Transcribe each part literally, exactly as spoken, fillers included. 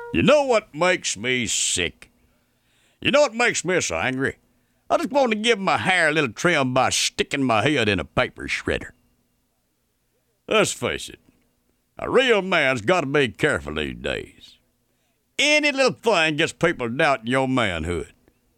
You know what makes me sick? You know what makes me so angry? I just want to give my hair a little trim by sticking my head in a paper shredder. Let's face it, a real man's got to be careful these days. Any little thing gets people doubting your manhood.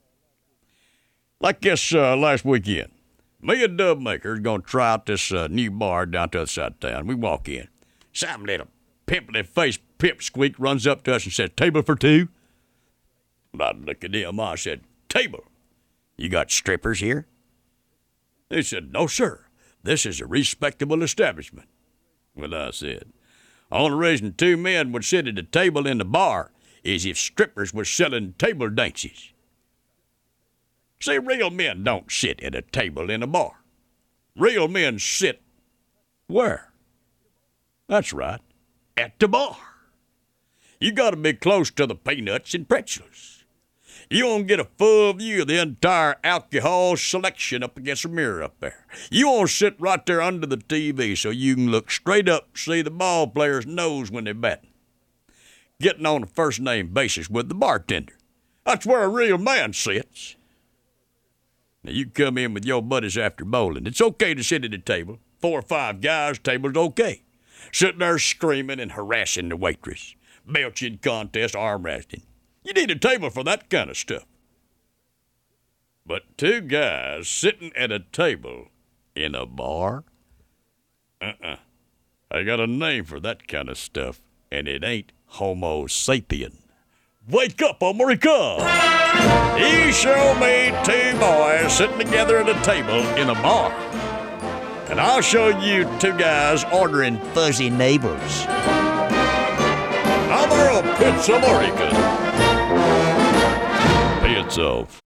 Like this uh, last weekend, me and Dub Maker's going to try out this uh, new bar down to the other side of town. We walk in. Some little pimply-faced pipsqueak runs up to us and says, "Table for two?" And I looked at him. I said, "Table? You got strippers here?" He said, "No, sir. This is a respectable establishment." Well, I said, only reason two men would sit at a table in the bar is if strippers were selling table dances. See, real men don't sit at a table in a bar. Real men sit where? That's right, at the bar. You got to be close to the peanuts and pretzels. You won't get a full view of the entire alcohol selection up against the mirror up there. You won't sit right there under the T V so you can look straight up, see the ball player's nose when they're batting. Getting on a first-name basis with the bartender. That's where a real man sits. Now, you come in with your buddies after bowling. It's okay to sit at a table. Four or five guys, table's okay. Sitting there screaming and harassing the waitress. Belching contest, arm wrestling. You need a table for that kind of stuff. But two guys sitting at a table in a bar? Uh-uh. I got a name for that kind of stuff, and it ain't Homo sapien. Wake up, America! You show me two boys sitting together at a table in a bar. And I'll show you two guys ordering fuzzy neighbors. I'm a pizza American. Pizza.